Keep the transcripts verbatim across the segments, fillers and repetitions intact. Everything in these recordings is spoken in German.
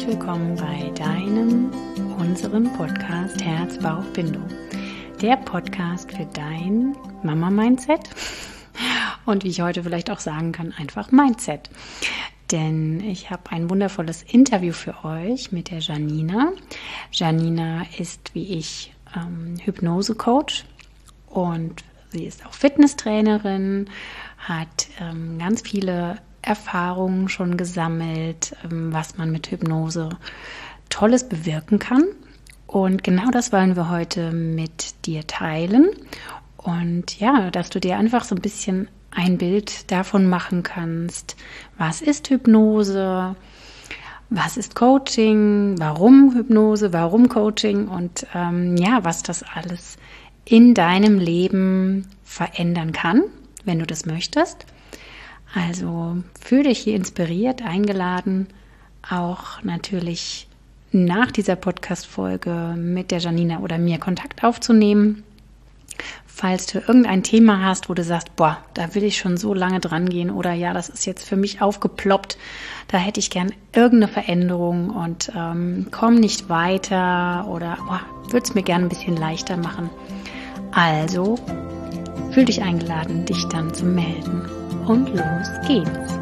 herzlich willkommen bei deinem, unserem Podcast Herz, Bauch, Bindung. Der Podcast für dein Mama-Mindset und wie ich heute vielleicht auch sagen kann, einfach Mindset. Denn ich habe ein wundervolles Interview für euch mit der Janina. Janina ist wie ich ähm, Hypnose-Coach und sie ist auch Fitnesstrainerin, hat ähm, ganz viele Erfahrungen schon gesammelt, ähm, was man mit Hypnose Tolles bewirken kann. Und genau das wollen wir heute mit dir teilen. Und ja, dass du dir einfach so ein bisschen ein Bild davon machen kannst, was ist Hypnose, was ist Coaching, warum Hypnose, warum Coaching und ähm, ja, was das alles in deinem Leben verändern kann, wenn du das möchtest. Also fühle dich hier inspiriert, eingeladen, auch natürlich nach dieser Podcast-Folge mit der Janina oder mir Kontakt aufzunehmen. Falls du irgendein Thema hast, wo du sagst, boah, da will ich schon so lange dran gehen oder ja, das ist jetzt für mich aufgeploppt, da hätte ich gern irgendeine Veränderung und ähm, komm nicht weiter oder oh, würde es mir gerne ein bisschen leichter machen. Also fühl dich eingeladen, dich dann zu melden. Und los geht's.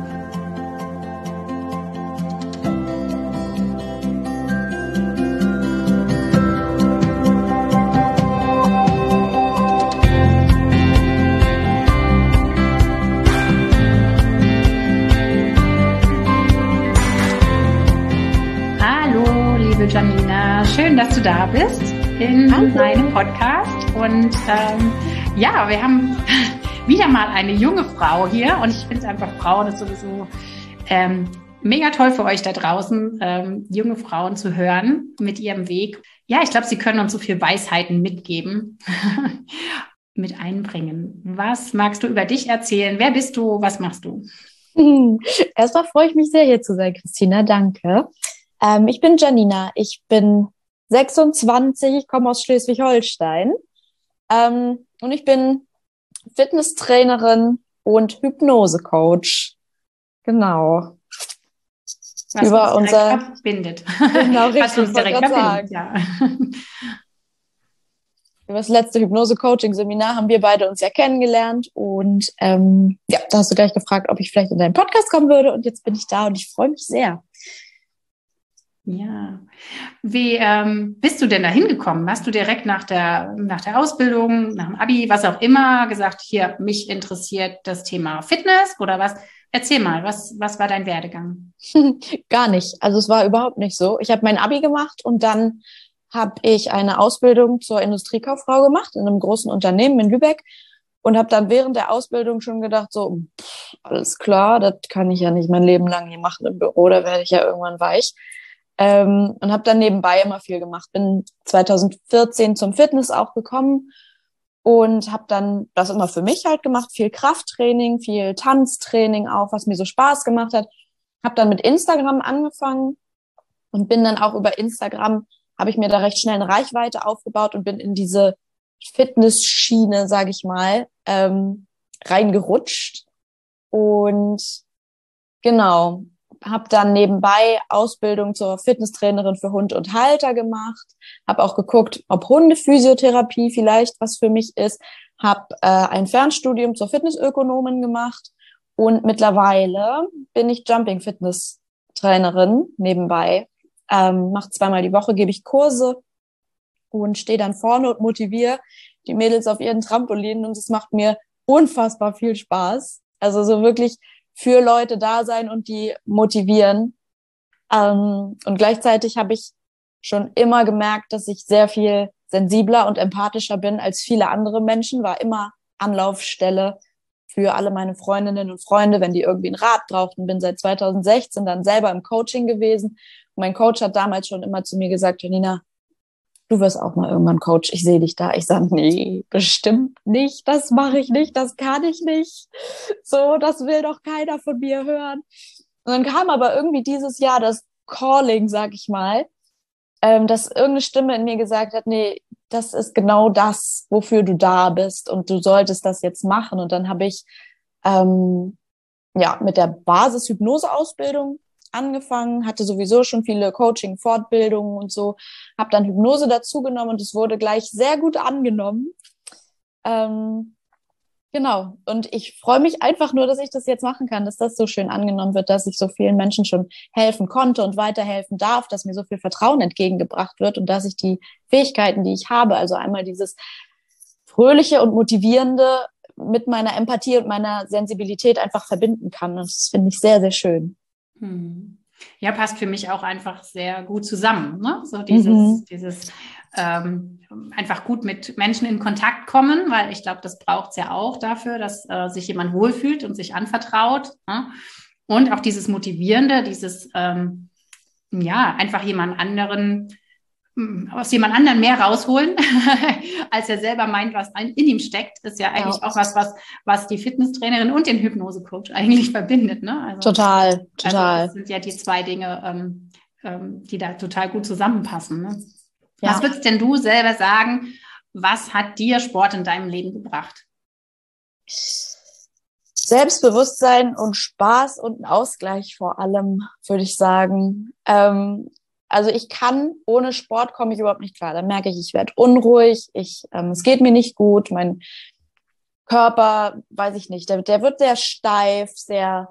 Hallo, liebe Janina, schön, dass du da bist in Hallo. meinem Podcast. Und ähm, ja, wir haben wieder mal eine junge Frau hier und ich finde einfach Frauen ist sowieso ähm, mega toll für euch da draußen, ähm, junge Frauen zu hören mit ihrem Weg. Ja, ich glaube, sie können uns so viel Weisheiten mitgeben, mit einbringen. Was magst du über dich erzählen? Wer bist du? Was machst du? Erstmal freue ich mich sehr, hier zu sein, Christina. Danke. Ähm, ich bin Janina. Ich bin sechsundzwanzig, ich komme aus Schleswig-Holstein ähm, und ich bin Fitnesstrainerin und Hypnose-Coach. Genau. Was Über uns unser direkt verbindet. Genau, richtig. Was uns direkt verbindet, ja. Über das letzte Hypnose-Coaching-Seminar haben wir beide uns ja kennengelernt und ähm, ja, da hast du gleich gefragt, ob ich vielleicht in deinen Podcast kommen würde und jetzt bin ich da und ich freue mich sehr. Ja. Wie ähm, bist du denn da hingekommen? Hast du direkt nach der, nach der Ausbildung, nach dem Abi, was auch immer, gesagt, hier, mich interessiert das Thema Fitness oder was? Erzähl mal, was, was war dein Werdegang? Gar nicht. Also es war überhaupt nicht so. Ich habe mein Abi gemacht und dann habe ich eine Ausbildung zur Industriekauffrau gemacht in einem großen Unternehmen in Lübeck und habe dann während der Ausbildung schon gedacht, so, pff, alles klar, das kann ich ja nicht mein Leben lang hier machen im Büro, da werde ich ja irgendwann weich. Ähm, und habe dann nebenbei immer viel gemacht. Bin zweitausendvierzehn zum Fitness auch gekommen und habe dann das immer für mich halt gemacht, viel Krafttraining, viel Tanztraining auch, was mir so Spaß gemacht hat. Habe dann mit Instagram angefangen und bin dann auch über Instagram, habe ich mir da recht schnell eine Reichweite aufgebaut und bin in diese Fitnessschiene, sage ich mal, ähm, reingerutscht. Und genau, habe dann nebenbei Ausbildung zur Fitnesstrainerin für Hund und Halter gemacht, habe auch geguckt, ob Hundephysiotherapie vielleicht was für mich ist, habe äh, ein Fernstudium zur Fitnessökonomin gemacht und mittlerweile bin ich Jumping-Fitness-Trainerin nebenbei, ähm, mache zweimal die Woche, gebe ich Kurse und stehe dann vorne und motiviere die Mädels auf ihren Trampolinen und es macht mir unfassbar viel Spaß. Also so wirklich für Leute da sein und die motivieren. Ähm, und gleichzeitig habe ich schon immer gemerkt, dass ich sehr viel sensibler und empathischer bin als viele andere Menschen, war immer Anlaufstelle für alle meine Freundinnen und Freunde, wenn die irgendwie einen Rat brauchten. Bin seit zweitausendsechzehn dann selber im Coaching gewesen. Und mein Coach hat damals schon immer zu mir gesagt, Janina, du wirst auch mal irgendwann Coach, ich sehe dich da. Ich sage, nee, bestimmt nicht, das mache ich nicht, das kann ich nicht. So, das will doch keiner von mir hören. Und dann kam aber irgendwie dieses Jahr das Calling, sag ich mal, ähm, dass irgendeine Stimme in mir gesagt hat, nee, das ist genau das, wofür du da bist und du solltest das jetzt machen. Und dann habe ich ähm, ja mit der Basis-Hypnose-Ausbildung angefangen, hatte sowieso schon viele Coaching-Fortbildungen und so, habe dann Hypnose dazu genommen und es wurde gleich sehr gut angenommen. Ähm, genau. Und ich freue mich einfach nur, dass ich das jetzt machen kann, dass das so schön angenommen wird, dass ich so vielen Menschen schon helfen konnte und weiterhelfen darf, dass mir so viel Vertrauen entgegengebracht wird und dass ich die Fähigkeiten, die ich habe, also einmal dieses Fröhliche und Motivierende mit meiner Empathie und meiner Sensibilität einfach verbinden kann. Und das finde ich sehr, sehr schön. Hm. Ja, passt für mich auch einfach sehr gut zusammen. Ne? So dieses, Mhm. dieses ähm, einfach gut mit Menschen in Kontakt kommen, weil ich glaube, das braucht es ja auch dafür, dass äh, sich jemand wohlfühlt und sich anvertraut. Ne? Und auch dieses Motivierende, dieses ähm, ja, einfach jemand anderen aus jemand anderen mehr rausholen, als er selber meint, was in ihm steckt, ist ja eigentlich ja. auch was, was, was die Fitnesstrainerin und den Hypnosecoach eigentlich verbindet. Ne? Also, total, total. Also das sind ja die zwei Dinge, ähm, ähm, die da total gut zusammenpassen. Ne? Ja. Was würdest denn du selber sagen, was hat dir Sport in deinem Leben gebracht? Selbstbewusstsein und Spaß und ein Ausgleich vor allem, würde ich sagen. Ähm, Also ich kann, ohne Sport komme ich überhaupt nicht klar. Dann merke ich, ich werde unruhig, ich, ähm, es geht mir nicht gut, mein Körper, weiß ich nicht, der, der wird sehr steif, sehr,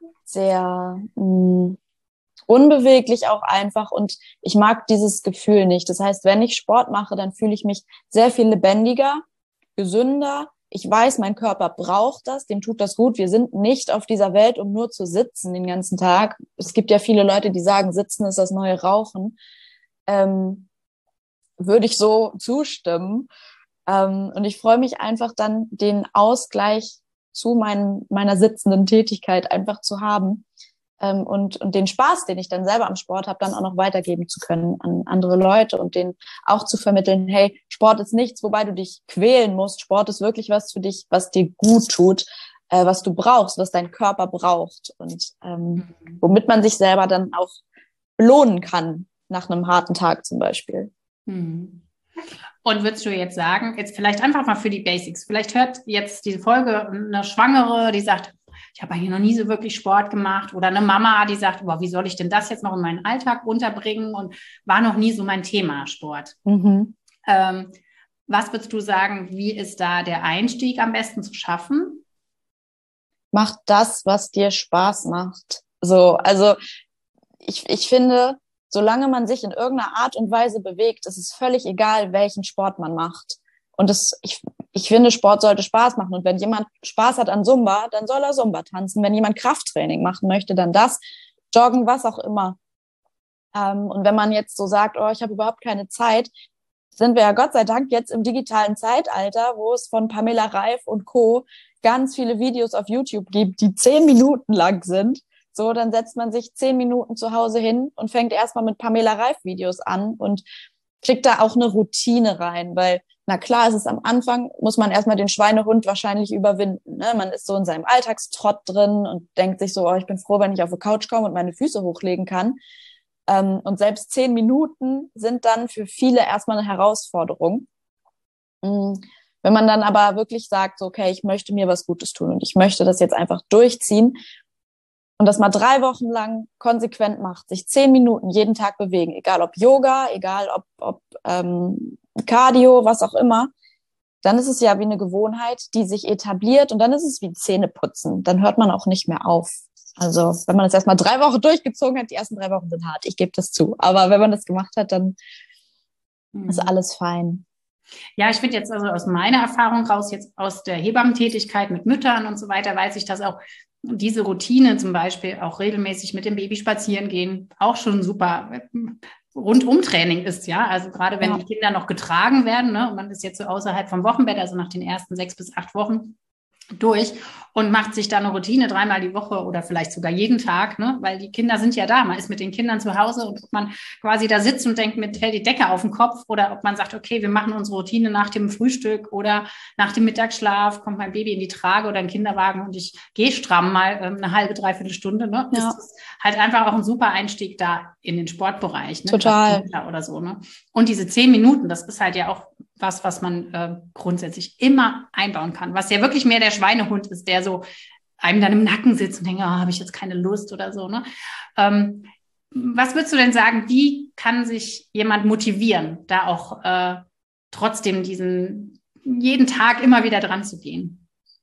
sehr mh, unbeweglich auch einfach und ich mag dieses Gefühl nicht. Das heißt, wenn ich Sport mache, dann fühle ich mich sehr viel lebendiger, gesünder. Ich weiß, mein Körper braucht das, dem tut das gut. Wir sind nicht auf dieser Welt, um nur zu sitzen den ganzen Tag. Es gibt ja viele Leute, die sagen, Sitzen ist das neue Rauchen. Ähm, würde ich so zustimmen. Ähm, und ich freue mich einfach dann, den Ausgleich zu mein, meiner sitzenden Tätigkeit einfach zu haben. Ähm, und, und den Spaß, den ich dann selber am Sport habe, dann auch noch weitergeben zu können an andere Leute und denen auch zu vermitteln, hey, Sport ist nichts, wobei du dich quälen musst. Sport ist wirklich was für dich, was dir gut tut, äh, was du brauchst, was dein Körper braucht und ähm, mhm. womit man sich selber dann auch belohnen kann nach einem harten Tag zum Beispiel. Mhm. Und würdest du jetzt sagen, jetzt vielleicht einfach mal für die Basics, vielleicht hört jetzt diese Folge eine Schwangere, die sagt, ich habe eigentlich noch nie so wirklich Sport gemacht oder eine Mama, die sagt, boah, wie soll ich denn das jetzt noch in meinen Alltag unterbringen und war noch nie so mein Thema Sport. Mhm. Ähm, was würdest du sagen, wie ist da der Einstieg am besten zu schaffen? Mach das, was dir Spaß macht. So, also ich, ich finde, solange man sich in irgendeiner Art und Weise bewegt, ist es völlig egal, welchen Sport man macht. Und das, ich, ich finde, Sport sollte Spaß machen. Und wenn jemand Spaß hat an Zumba, dann soll er Zumba tanzen. Wenn jemand Krafttraining machen möchte, dann das, joggen, was auch immer. Ähm, und wenn man jetzt so sagt, oh, ich habe überhaupt keine Zeit, sind wir ja Gott sei Dank jetzt im digitalen Zeitalter, wo es von Pamela Reif und Co. ganz viele Videos auf YouTube gibt, die zehn Minuten lang sind. So, dann setzt man sich zehn Minuten zu Hause hin und fängt erstmal mit Pamela Reif Videos an und kriegt da auch eine Routine rein, weil, na klar, es ist am Anfang, muss man erstmal den Schweinehund wahrscheinlich überwinden. Ne? Man ist so in seinem Alltagstrott drin und denkt sich so, oh, ich bin froh, wenn ich auf die Couch komme und meine Füße hochlegen kann. Ähm, und selbst zehn Minuten sind dann für viele erstmal eine Herausforderung. Mhm. Wenn man dann aber wirklich sagt, so, okay, ich möchte mir was Gutes tun und ich möchte das jetzt einfach durchziehen, und das mal drei Wochen lang konsequent macht, sich zehn Minuten jeden Tag bewegen, egal ob Yoga, egal ob, ob ähm, Cardio, was auch immer, dann ist es ja wie eine Gewohnheit, die sich etabliert und dann ist es wie Zähneputzen. Dann hört man auch nicht mehr auf. Also wenn man das erstmal drei Wochen durchgezogen hat, die ersten drei Wochen sind hart, ich gebe das zu. Aber wenn man das gemacht hat, dann mhm. ist alles fein. Ja, ich finde jetzt also aus meiner Erfahrung raus, jetzt aus der Hebammentätigkeit mit Müttern und so weiter, weiß ich, dass auch diese Routine zum Beispiel auch regelmäßig mit dem Baby spazieren gehen, auch schon super Rundumtraining ist, ja. Also gerade wenn ja. die Kinder noch getragen werden, ne, und man ist jetzt so außerhalb vom Wochenbett, also nach den ersten sechs bis acht Wochen durch und macht sich da eine Routine dreimal die Woche oder vielleicht sogar jeden Tag, ne? Weil die Kinder sind ja da. Man ist mit den Kindern zu Hause und ob man quasi da sitzt und denkt, mir fällt die Decke auf den Kopf oder ob man sagt, okay, wir machen unsere Routine nach dem Frühstück oder nach dem Mittagsschlaf, kommt mein Baby in die Trage oder in den Kinderwagen und ich gehe stramm mal ähm, eine halbe, dreiviertel Stunde, ne? Ja. Das ist halt einfach auch ein super Einstieg da in den Sportbereich, ne? Total. Oder so, ne? Und diese zehn Minuten, das ist halt ja auch was, was man äh, grundsätzlich immer einbauen kann, was ja wirklich mehr der Schweinehund ist, der so einem dann im Nacken sitzt und denkt, oh, habe ich jetzt keine Lust oder so. Ne? Ähm, was würdest du denn sagen, wie kann sich jemand motivieren, da auch äh, trotzdem diesen jeden Tag immer wieder dran zu gehen?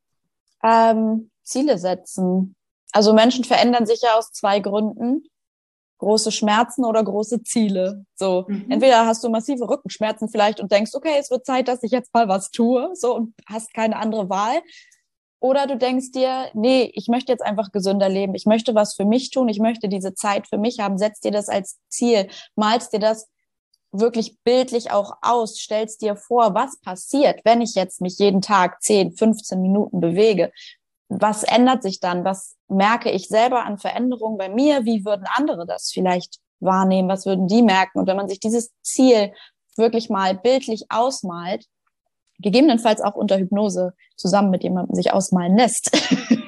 Ähm, Ziele setzen. Also Menschen verändern sich ja aus zwei Gründen. Große Schmerzen oder große Ziele. So, mhm. Entweder hast du massive Rückenschmerzen vielleicht und denkst, okay, es wird Zeit, dass ich jetzt mal was tue, so, und hast keine andere Wahl. Oder du denkst dir, nee, ich möchte jetzt einfach gesünder leben. Ich möchte was für mich tun. Ich möchte diese Zeit für mich haben. Setz dir das als Ziel. Malst dir das wirklich bildlich auch aus. Stellst dir vor, was passiert, wenn ich jetzt mich jeden Tag zehn, fünfzehn Minuten bewege. Was ändert sich dann? Was merke ich selber an Veränderungen bei mir? Wie würden andere das vielleicht wahrnehmen? Was würden die merken? Und wenn man sich dieses Ziel wirklich mal bildlich ausmalt, gegebenenfalls auch unter Hypnose zusammen mit jemandem sich ausmalen lässt,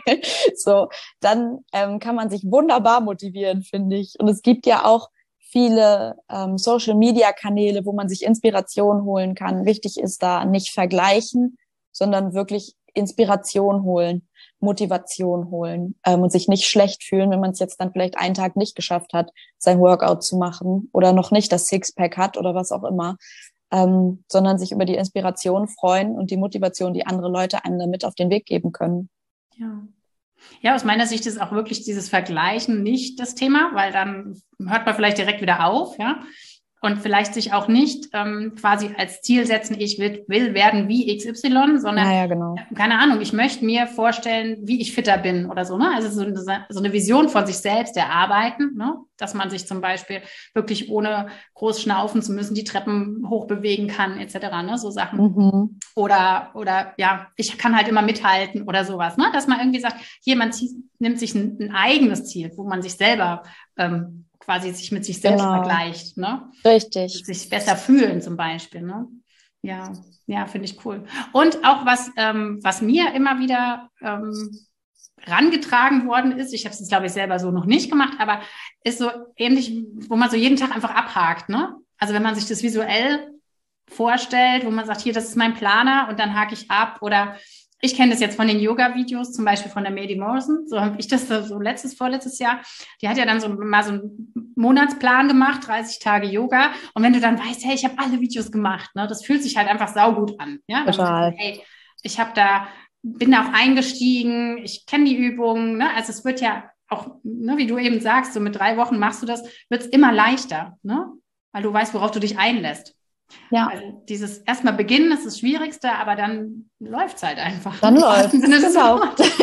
so, dann ähm, kann man sich wunderbar motivieren, finde ich. Und es gibt ja auch viele ähm, Social-Media-Kanäle, wo man sich Inspiration holen kann. Wichtig ist da nicht vergleichen, sondern wirklich Inspiration holen, Motivation holen ähm, und sich nicht schlecht fühlen, wenn man es jetzt dann vielleicht einen Tag nicht geschafft hat, sein Workout zu machen oder noch nicht das Sixpack hat oder was auch immer. Ähm, sondern sich über die Inspiration freuen und die Motivation, die andere Leute einem damit auf den Weg geben können. Ja. Ja, aus meiner Sicht ist auch wirklich dieses Vergleichen nicht das Thema, weil dann hört man vielleicht direkt wieder auf, ja. Und vielleicht sich auch nicht ähm, quasi als Ziel setzen, ich will, will werden wie X Y, sondern, ja, ja, genau. keine Ahnung, ich möchte mir vorstellen, wie ich fitter bin oder so, ne? Also so eine, so eine Vision von sich selbst erarbeiten, ne? Dass man sich zum Beispiel wirklich ohne groß schnaufen zu müssen die Treppen hochbewegen kann, et cetera, ne? So Sachen. Mhm. Oder, oder ja, ich kann halt immer mithalten oder sowas, ne? Dass man irgendwie sagt, hier, man zieht, nimmt sich ein, ein eigenes Ziel, wo man sich selber ähm, quasi sich mit sich selbst genau. vergleicht, ne? Richtig. Sich besser fühlen zum Beispiel, ne? Ja, ja, finde ich cool. Und auch was, ähm, was mir immer wieder ähm, rangetragen worden ist, ich habe es, glaube ich, selber so noch nicht gemacht, aber ist so ähnlich, wo man so jeden Tag einfach abhakt, ne? Also wenn man sich das visuell vorstellt, wo man sagt, hier, das ist mein Planer und dann hake ich ab, oder ich kenne das jetzt von den Yoga-Videos, zum Beispiel von der Mady Morrison, so habe ich das so letztes, vorletztes Jahr, die hat ja dann so mal so einen Monatsplan gemacht, dreißig Tage Yoga, und wenn du dann weißt, hey, ich habe alle Videos gemacht, ne, das fühlt sich halt einfach saugut an, ja, total. Sagt, hey, ich habe da, bin da auch eingestiegen, ich kenne die Übungen, ne, also es wird ja auch, ne, wie du eben sagst, so mit drei Wochen machst du das, wird es immer leichter, ne, weil du weißt, worauf du dich einlässt. Ja. Also dieses erstmal beginnen ist das Schwierigste, aber dann läuft es halt einfach. Dann läuft es, genau.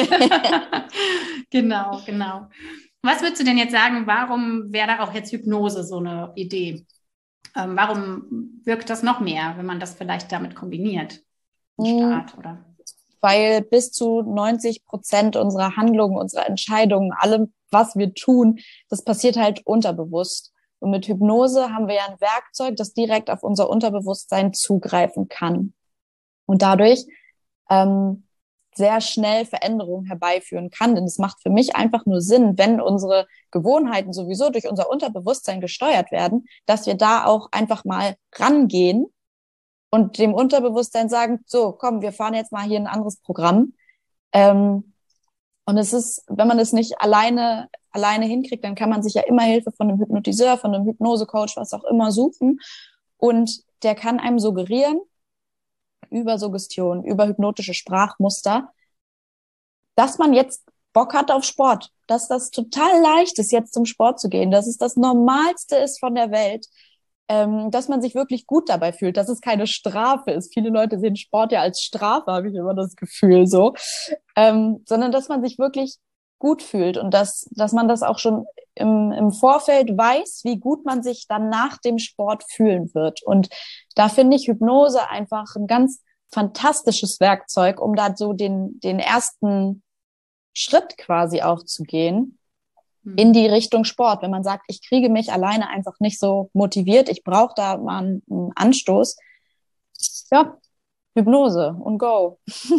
Genau, genau. Was würdest du denn jetzt sagen, warum wäre da auch jetzt Hypnose so eine Idee? Ähm, warum wirkt das noch mehr, wenn man das vielleicht damit kombiniert? Ein Start, oder? Weil bis zu neunzig Prozent unserer Handlungen, unserer Entscheidungen, allem, was wir tun, das passiert halt unterbewusst. Und mit Hypnose haben wir ja ein Werkzeug, das direkt auf unser Unterbewusstsein zugreifen kann und dadurch ähm, sehr schnell Veränderungen herbeiführen kann. Denn es macht für mich einfach nur Sinn, wenn unsere Gewohnheiten sowieso durch unser Unterbewusstsein gesteuert werden, dass wir da auch einfach mal rangehen und dem Unterbewusstsein sagen, so, komm, wir fahren jetzt mal hier ein anderes Programm. Ähm, und es ist, wenn man es nicht alleine alleine hinkriegt, dann kann man sich ja immer Hilfe von einem Hypnotiseur, von einem Hypnosecoach, was auch immer suchen. Und der kann einem suggerieren, über Suggestion, über hypnotische Sprachmuster, dass man jetzt Bock hat auf Sport, dass das total leicht ist, jetzt zum Sport zu gehen, dass es das Normalste ist von der Welt, ähm, dass man sich wirklich gut dabei fühlt, dass es keine Strafe ist. Viele Leute sehen Sport ja als Strafe, habe ich immer das Gefühl so, ähm, sondern dass man sich wirklich gut fühlt und dass, dass man das auch schon im, im Vorfeld weiß, wie gut man sich dann nach dem Sport fühlen wird. Und da finde ich Hypnose einfach ein ganz fantastisches Werkzeug, um da so den, den ersten Schritt quasi auch zu gehen in die Richtung Sport. Wenn man sagt, ich kriege mich alleine einfach nicht so motiviert, ich brauche da mal einen Anstoß. Ja, Hypnose und go.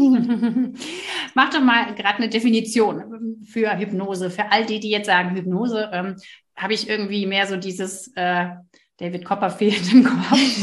Mach doch mal gerade eine Definition für Hypnose. Für all die, die jetzt sagen, Hypnose, ähm, habe ich irgendwie mehr so dieses äh, David Copperfield im Kopf.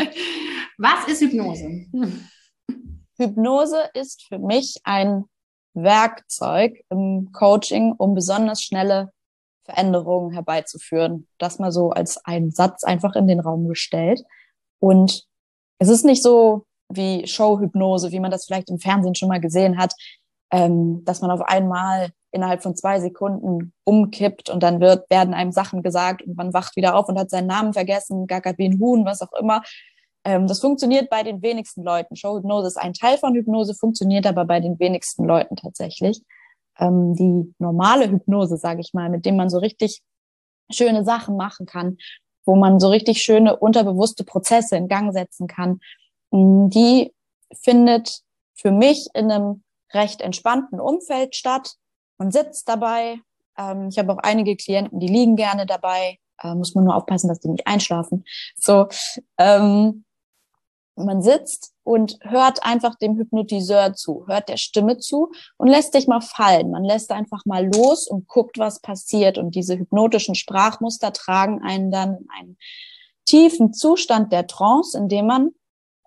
Was ist Hypnose? Hypnose ist für mich ein Werkzeug im Coaching, um besonders schnelle Veränderungen herbeizuführen. Das mal so als einen Satz einfach in den Raum gestellt. Und es ist nicht so wie Showhypnose, wie man das vielleicht im Fernsehen schon mal gesehen hat, ähm, dass man auf einmal innerhalb von zwei Sekunden umkippt und dann wird, werden einem Sachen gesagt und man wacht wieder auf und hat seinen Namen vergessen, gackert wie ein Huhn, was auch immer. Ähm, das funktioniert bei den wenigsten Leuten. Showhypnose ist ein Teil von Hypnose, funktioniert aber bei den wenigsten Leuten tatsächlich. Ähm, die normale Hypnose, sage ich mal, mit dem man so richtig schöne Sachen machen kann, wo man so richtig schöne unterbewusste Prozesse in Gang setzen kann, die findet für mich in einem recht entspannten Umfeld statt. Man sitzt dabei. Ähm, ich habe auch einige Klienten, die liegen gerne dabei. Äh, muss man nur aufpassen, dass die nicht einschlafen. So, ähm, man sitzt und hört einfach dem Hypnotiseur zu, hört der Stimme zu und lässt sich mal fallen. Man lässt einfach mal los und guckt, was passiert. Und diese hypnotischen Sprachmuster tragen einen dann in einen tiefen Zustand der Trance, in dem man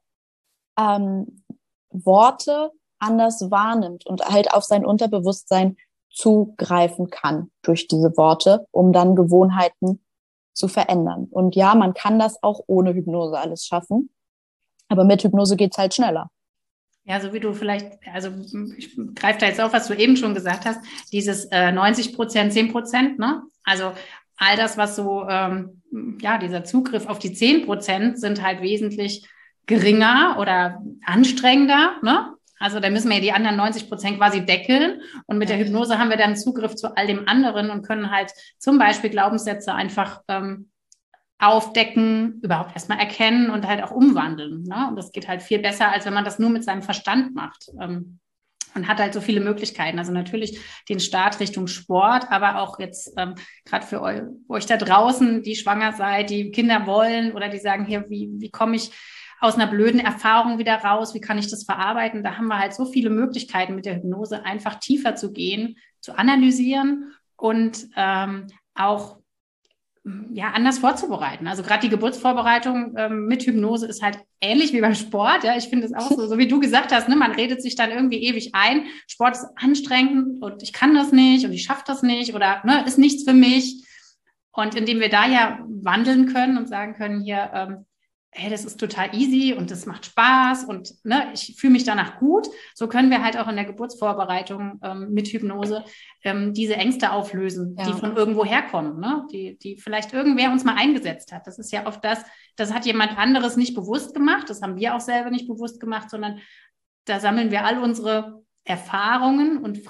ähm, Worte anders wahrnimmt und halt auf sein Unterbewusstsein zugreifen kann durch diese Worte, um dann Gewohnheiten zu verändern. Und ja, man kann das auch ohne Hypnose alles schaffen. Aber mit Hypnose geht's halt schneller. Ja, so wie du vielleicht, also ich greife da jetzt auf, was du eben schon gesagt hast, dieses äh, neunzig Prozent, zehn Prozent, ne? Also all das, was so, ähm, ja, dieser Zugriff auf die zehn Prozent sind halt wesentlich geringer oder anstrengender, ne? Also da müssen wir ja die anderen neunzig Prozent quasi deckeln. Und mit der Hypnose haben wir dann Zugriff zu all dem anderen und können halt zum Beispiel Glaubenssätze einfach ähm, aufdecken, überhaupt erstmal erkennen und halt auch umwandeln. Ne? Und das geht halt viel besser, als wenn man das nur mit seinem Verstand macht. Ähm, und hat halt so viele Möglichkeiten. Also natürlich den Start Richtung Sport, aber auch jetzt ähm, gerade für eu- euch da draußen, die schwanger seid, die Kinder wollen oder die sagen, hier, wie, wie komme ich aus einer blöden Erfahrung wieder raus, wie kann ich das verarbeiten? Da haben wir halt so viele Möglichkeiten mit der Hypnose, einfach tiefer zu gehen, zu analysieren und ähm, auch ja, anders vorzubereiten. Also gerade die Geburtsvorbereitung ähm, mit Hypnose ist halt ähnlich wie beim Sport. Ja, ich finde es auch so, so wie du gesagt hast, ne, man redet sich dann irgendwie ewig ein. Sport ist anstrengend und ich kann das nicht und ich schaffe das nicht oder ne, ist nichts für mich. Und indem wir da ja wandeln können und sagen können, hier, ähm, hey, das ist total easy und das macht Spaß und ne, ich fühle mich danach gut. So können wir halt auch in der Geburtsvorbereitung ähm, mit Hypnose ähm, diese Ängste auflösen, ja, die von irgendwo herkommen, ne? die, die vielleicht irgendwer uns mal eingesetzt hat. Das ist ja oft das, das hat jemand anderes nicht bewusst gemacht, das haben wir auch selber nicht bewusst gemacht, sondern da sammeln wir all unsere Erfahrungen und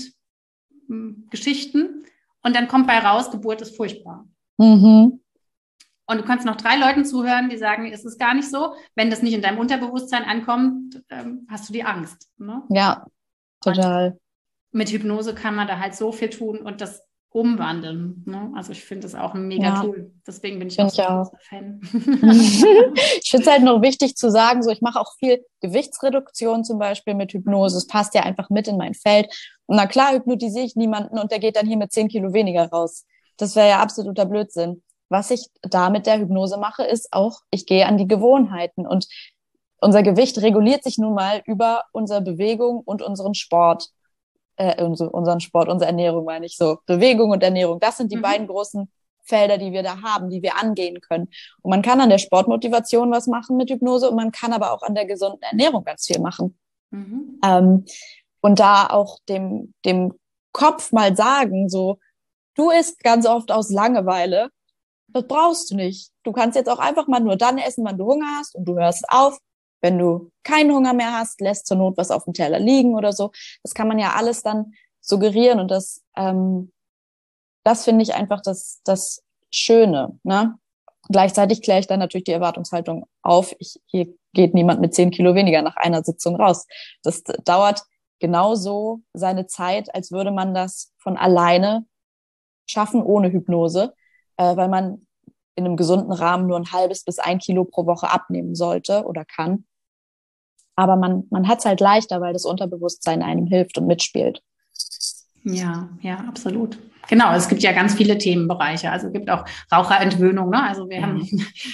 Fremdgeschichten und dann kommt bei raus, Geburt ist furchtbar. Mhm. Und du kannst noch drei Leuten zuhören, die sagen, es ist gar nicht so. Wenn das nicht in deinem Unterbewusstsein ankommt, ähm, hast du die Angst. Ne? Ja, total. Und mit Hypnose kann man da halt so viel tun und das umwandeln. Ne? Also ich finde das auch ein mega ja. Tool. Deswegen bin ich find auch so ein großer Fan. Ich finde es halt noch wichtig zu sagen, so ich mache auch viel Gewichtsreduktion zum Beispiel mit Hypnose. Es passt ja einfach mit in mein Feld. Und na klar hypnotisiere ich niemanden und der geht dann hier mit zehn Kilo weniger raus. Das wäre ja absoluter Blödsinn. Was ich da mit der Hypnose mache, ist auch, ich gehe an die Gewohnheiten und unser Gewicht reguliert sich nun mal über unsere Bewegung und unseren Sport, äh, unseren Sport, unsere Ernährung meine ich so. Bewegung und Ernährung, das sind die mhm. beiden großen Felder, die wir da haben, die wir angehen können. Und man kann an der Sportmotivation was machen mit Hypnose und man kann aber auch an der gesunden Ernährung ganz viel machen. Mhm. Ähm, und da auch dem, dem Kopf mal sagen, so, du isst ganz oft aus Langeweile. Das brauchst du nicht. Du kannst jetzt auch einfach mal nur dann essen, wann du Hunger hast und du hörst auf. Wenn du keinen Hunger mehr hast, lässt zur Not was auf dem Teller liegen oder so. Das kann man ja alles dann suggerieren und das, ähm, das finde ich einfach das, das Schöne, ne? Gleichzeitig kläre ich dann natürlich die Erwartungshaltung auf. Ich, hier geht niemand mit zehn Kilo weniger nach einer Sitzung raus. Das dauert genauso seine Zeit, als würde man das von alleine schaffen ohne Hypnose. Äh, weil man in einem gesunden Rahmen nur ein halbes bis ein Kilo pro Woche abnehmen sollte oder kann. Aber man, man hat es halt leichter, weil das Unterbewusstsein einem hilft und mitspielt. Ja, ja, absolut. Genau, es gibt ja ganz viele Themenbereiche. Also es gibt auch Raucherentwöhnung. Ne? Also wir haben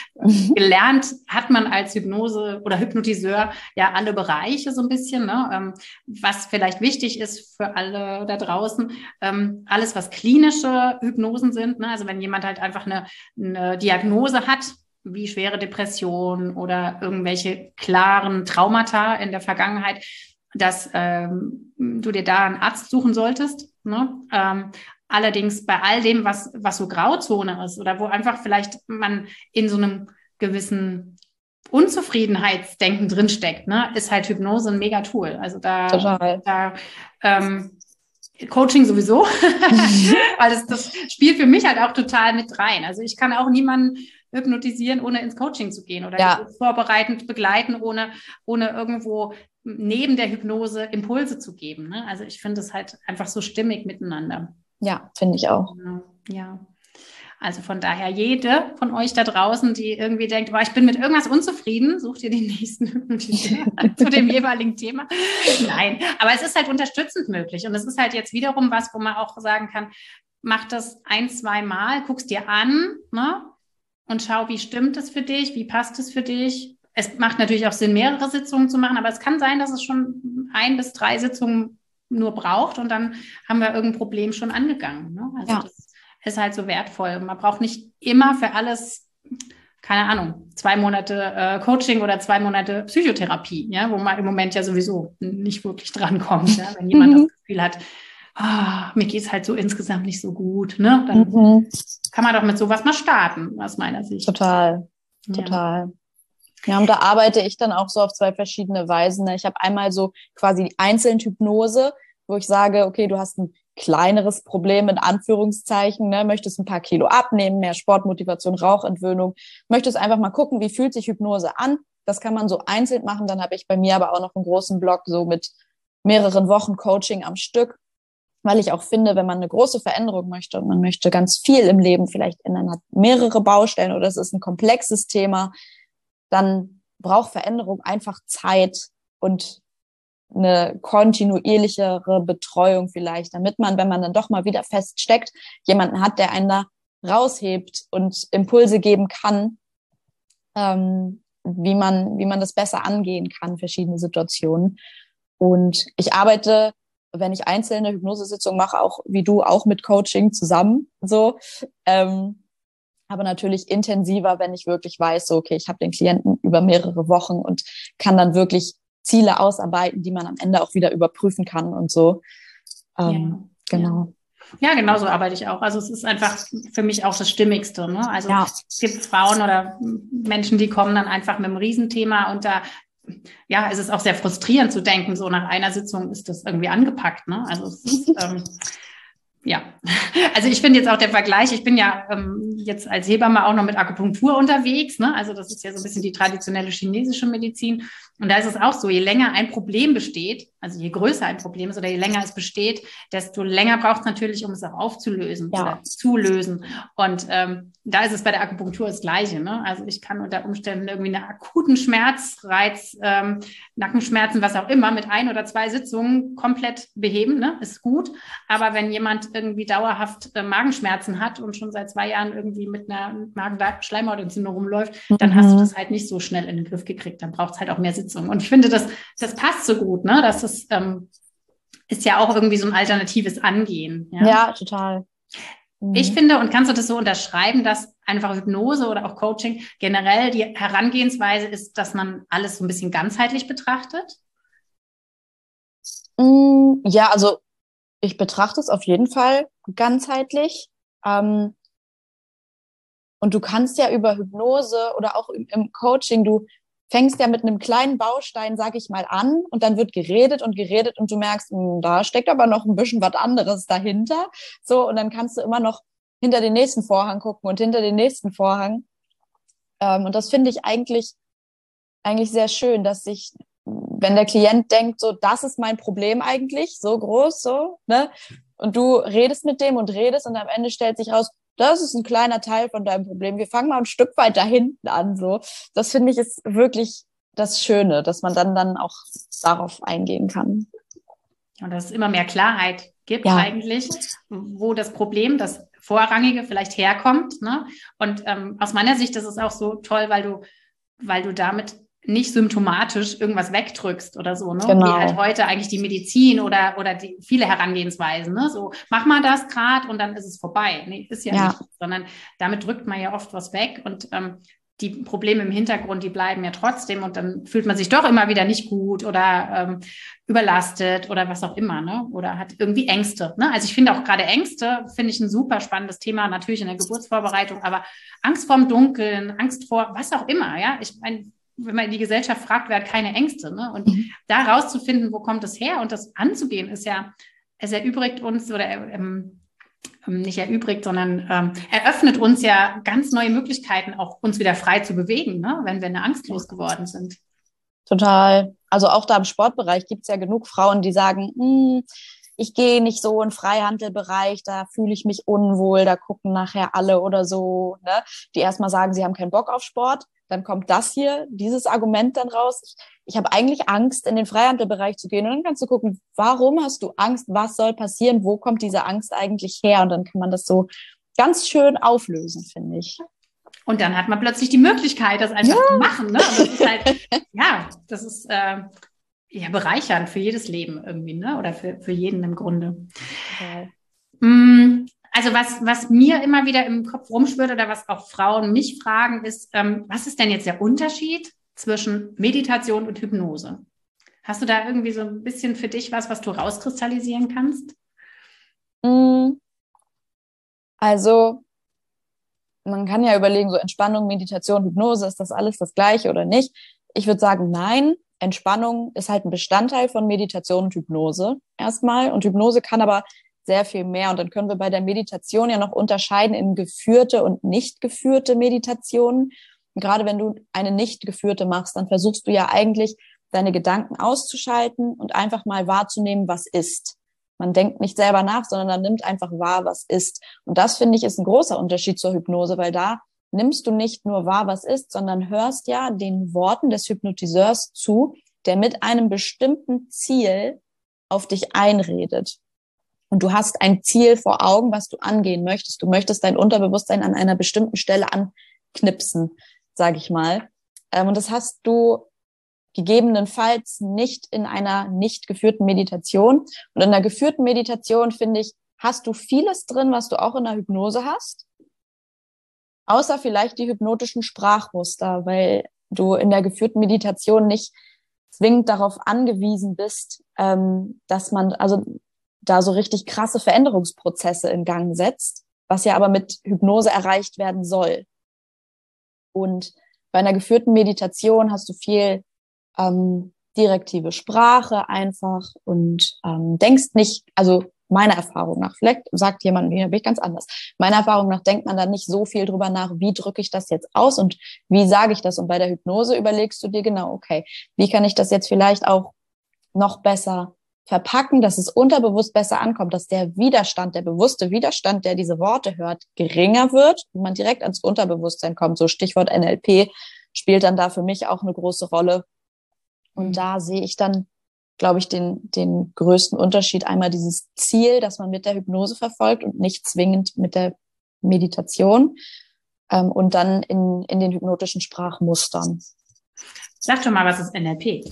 gelernt, hat man als Hypnose oder Hypnotiseur ja alle Bereiche so ein bisschen. Ne? Ähm, was vielleicht wichtig ist für alle da draußen, ähm, alles, was klinische Hypnosen sind. Ne? Also wenn jemand halt einfach eine, eine Diagnose hat, wie schwere Depression oder irgendwelche klaren Traumata in der Vergangenheit, dass ähm, du dir da einen Arzt suchen solltest. Ne? Ähm, allerdings bei all dem, was, was so Grauzone ist oder wo einfach vielleicht man in so einem gewissen Unzufriedenheitsdenken drinsteckt, ne, ist halt Hypnose ein mega Tool. Also da, Total. da ähm, Coaching sowieso, weil das, das spielt für mich halt auch total mit rein. Also ich kann auch niemanden hypnotisieren, ohne ins Coaching zu gehen oder Ja. vorbereitend begleiten, ohne, ohne irgendwo neben der Hypnose Impulse zu geben. Ne? Also ich finde es halt einfach so stimmig miteinander. Ja, finde ich auch. Ja, ja. Also von daher, jede von euch da draußen, die irgendwie denkt, boah, ich bin mit irgendwas unzufrieden, sucht ihr den nächsten Hypnotiseur zu dem jeweiligen Thema. Nein, aber es ist halt unterstützend möglich. Und es ist halt jetzt wiederum was, wo man auch sagen kann, mach das ein, zwei Mal, guck's dir an, ne? Und schau, wie stimmt es für dich, wie passt es für dich. Es macht natürlich auch Sinn, mehrere Sitzungen zu machen, aber es kann sein, dass es schon ein bis drei Sitzungen nur braucht und dann haben wir irgendein Problem schon angegangen. Ne? Also Ja. das ist halt so wertvoll. Man braucht nicht immer für alles, keine Ahnung, zwei Monate äh, Coaching oder zwei Monate Psychotherapie, ja, wo man im Moment ja sowieso nicht wirklich drankommt. Ja? Wenn jemand das Gefühl hat, oh, mir geht es halt so insgesamt nicht so gut, ne? Dann mhm. kann man doch mit sowas mal starten, aus meiner Sicht. Total, Ja. total. Ja, und da arbeite ich dann auch so auf zwei verschiedene Weisen. Ich habe einmal so quasi die Einzelhypnose, wo ich sage, okay, du hast ein kleineres Problem in Anführungszeichen, ne, möchtest ein paar Kilo abnehmen, mehr Sportmotivation, Rauchentwöhnung, möchtest einfach mal gucken, wie fühlt sich Hypnose an. Das kann man so einzeln machen. Dann habe ich bei mir aber auch noch einen großen Block so mit mehreren Wochen Coaching am Stück, weil ich auch finde, wenn man eine große Veränderung möchte und man möchte ganz viel im Leben vielleicht ändern, hat mehrere Baustellen oder es ist ein komplexes Thema, dann braucht Veränderung einfach Zeit und eine kontinuierlichere Betreuung vielleicht, damit man, wenn man dann doch mal wieder feststeckt, jemanden hat, der einen da raushebt und Impulse geben kann, ähm, wie man, wie man das besser angehen kann, verschiedene Situationen. Und ich arbeite, wenn ich einzelne Hypnosesitzungen mache, auch wie du, auch mit Coaching zusammen, so, ähm, aber natürlich intensiver, wenn ich wirklich weiß, so, okay, ich habe den Klienten über mehrere Wochen und kann dann wirklich Ziele ausarbeiten, die man am Ende auch wieder überprüfen kann und so. Ähm, ja, genau. Ja. ja, genau so arbeite ich auch. Also es ist einfach für mich auch das Stimmigste. Ne? Also ja. es gibt Frauen oder Menschen, die kommen dann einfach mit einem Riesenthema und da ja, es ist auch sehr frustrierend zu denken, so nach einer Sitzung ist das irgendwie angepackt. Ne? Also es ist, ähm, ja, also ich finde jetzt auch der Vergleich, ich bin ja ähm, jetzt als Hebamme auch noch mit Akupunktur unterwegs, ne? Also das ist ja so ein bisschen die traditionelle chinesische Medizin und da ist es auch so, je länger ein Problem besteht, also je größer ein Problem ist oder je länger es besteht, desto länger braucht es natürlich, um es auch aufzulösen ja. oder zu lösen und ähm, da ist es bei der Akupunktur das Gleiche, ne? Also ich kann unter Umständen irgendwie einen akuten Schmerzreiz, ähm, Nackenschmerzen, was auch immer, mit ein oder zwei Sitzungen komplett beheben, ne? Ist gut, aber wenn jemand irgendwie dauerhaft äh, Magenschmerzen hat und schon seit zwei Jahren irgendwie mit einer Magen-Schleimhautentzündung rumläuft, dann mhm. hast du das halt nicht so schnell in den Griff gekriegt. Dann braucht es halt auch mehr Sitzungen. Und ich finde, das, das passt so gut, ne? Das ist, ähm, ist ja auch irgendwie so ein alternatives Angehen. Ja, ja total. Mhm. Ich finde, und kannst du das so unterschreiben, dass einfach Hypnose oder auch Coaching generell die Herangehensweise ist, dass man alles so ein bisschen ganzheitlich betrachtet? Ja, also ich betrachte es auf jeden Fall ganzheitlich. Ähm, und du kannst ja über Hypnose oder auch im, im Coaching, du fängst ja mit einem kleinen Baustein, sag ich mal, an und dann wird geredet und geredet und du merkst, mh, da steckt aber noch ein bisschen was anderes dahinter. So, und dann kannst du immer noch hinter den nächsten Vorhang gucken und hinter den nächsten Vorhang. Ähm, und das finde ich eigentlich, eigentlich sehr schön, dass sich, wenn der Klient denkt, so, das ist mein Problem eigentlich, so groß, so, ne? Und du redest mit dem und redest und am Ende stellt sich raus, das ist ein kleiner Teil von deinem Problem. Wir fangen mal ein Stück weit da hinten an, so. Das finde ich ist wirklich das Schöne, dass man dann dann auch darauf eingehen kann. Und dass es immer mehr Klarheit gibt Ja. eigentlich, wo das Problem, das Vorrangige vielleicht herkommt. Ne? Und ähm, aus meiner Sicht ist es auch so toll, weil du, weil du damit nicht symptomatisch irgendwas wegdrückst oder so, ne? Genau. Wie halt heute eigentlich die Medizin oder, oder die viele Herangehensweisen, ne? So, mach mal das gerade und dann ist es vorbei. Nee, ist ja, Ja. nicht, sondern damit drückt man ja oft was weg und ähm, die Probleme im Hintergrund, die bleiben ja trotzdem und dann fühlt man sich doch immer wieder nicht gut oder ähm, überlastet oder was auch immer, ne? Oder hat irgendwie Ängste, ne? Also ich finde auch gerade Ängste, finde ich ein super spannendes Thema, natürlich in der Geburtsvorbereitung, aber Angst vorm Dunkeln, Angst vor was auch immer, ja? Ich meine, wenn man die Gesellschaft fragt, wer hat keine Ängste, ne? Und Mhm. da rauszufinden, wo kommt es her und das anzugehen, ist ja, es erübrigt uns oder ähm, nicht erübrigt, sondern ähm, eröffnet uns ja ganz neue Möglichkeiten, auch uns wieder frei zu bewegen, ne? Wenn wir eine Angst losgeworden sind. Total. Also auch da im Sportbereich gibt es ja genug Frauen, die sagen, hm, ich gehe nicht so in Freihandelbereich, da fühle ich mich unwohl, da gucken nachher alle oder so, ne? Die erstmal sagen, sie haben keinen Bock auf Sport. Dann kommt das hier, dieses Argument dann raus. Ich, ich habe eigentlich Angst, in den Freihandelbereich zu gehen. Und dann kannst du gucken, warum hast du Angst? Was soll passieren? Wo kommt diese Angst eigentlich her? Und dann kann man das so ganz schön auflösen, finde ich. Und dann hat man plötzlich die Möglichkeit, das einfach Ja. zu machen. Ne? Und das ist halt, ja, das ist äh, ja bereichernd für jedes Leben irgendwie, ne? Oder für, für jeden im Grunde. Okay. Mm, Also was, was mir immer wieder im Kopf rumschwirrt oder was auch Frauen mich fragen, ist, ähm, was ist denn jetzt der Unterschied zwischen Meditation und Hypnose? Hast du da irgendwie so ein bisschen für dich was, was du rauskristallisieren kannst? Also man kann ja überlegen, so Entspannung, Meditation, Hypnose, ist das alles das Gleiche oder nicht? Ich würde sagen, nein. Entspannung ist halt ein Bestandteil von Meditation und Hypnose erstmal. Und Hypnose kann aber sehr viel mehr. Und dann können wir bei der Meditation ja noch unterscheiden in geführte und nicht geführte Meditationen. Und gerade wenn du eine nicht geführte machst, dann versuchst du ja eigentlich, deine Gedanken auszuschalten und einfach mal wahrzunehmen, was ist. Man denkt nicht selber nach, sondern man nimmt einfach wahr, was ist. Und das, finde ich, ist ein großer Unterschied zur Hypnose, weil da nimmst du nicht nur wahr, was ist, sondern hörst ja den Worten des Hypnotiseurs zu, der mit einem bestimmten Ziel auf dich einredet. Und du hast ein Ziel vor Augen, was du angehen möchtest. Du möchtest dein Unterbewusstsein an einer bestimmten Stelle anknipsen, sage ich mal. Und das hast du gegebenenfalls nicht in einer nicht geführten Meditation. Und in einer geführten Meditation, finde ich, hast du vieles drin, was du auch in der Hypnose hast. Außer vielleicht die hypnotischen Sprachmuster, weil du in der geführten Meditation nicht zwingend darauf angewiesen bist, ähm, dass man also da so richtig krasse Veränderungsprozesse in Gang setzt, was ja aber mit Hypnose erreicht werden soll. Und bei einer geführten Meditation hast du viel ähm, direktive Sprache einfach und ähm, denkst nicht, also meiner Erfahrung nach, vielleicht sagt jemand, mir bin ich ganz anders. Meiner Erfahrung nach denkt man dann nicht so viel drüber nach, wie drücke ich das jetzt aus und wie sage ich das? Und bei der Hypnose überlegst du dir genau, okay, wie kann ich das jetzt vielleicht auch noch besser verpacken, dass es unterbewusst besser ankommt, dass der Widerstand, der bewusste Widerstand, der diese Worte hört, geringer wird und man direkt ans Unterbewusstsein kommt. So Stichwort N L P spielt dann da für mich auch eine große Rolle. Und mhm. da sehe ich dann, glaube ich, den, den größten Unterschied. Einmal dieses Ziel, das man mit der Hypnose verfolgt und nicht zwingend mit der Meditation. Ähm, und dann in, in den hypnotischen Sprachmustern. Sag doch mal, was ist N L P?